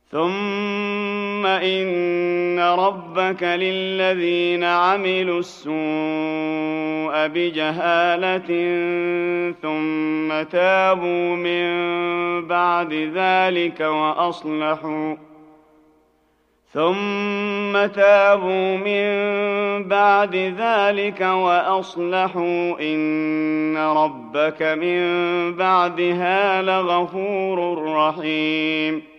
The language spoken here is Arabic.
ثم إن ربك للذين عملوا السوء بجهالة ثم تابوا من بعد ذلك وأصلحوا إن ربك من بعدها لغفور رحيم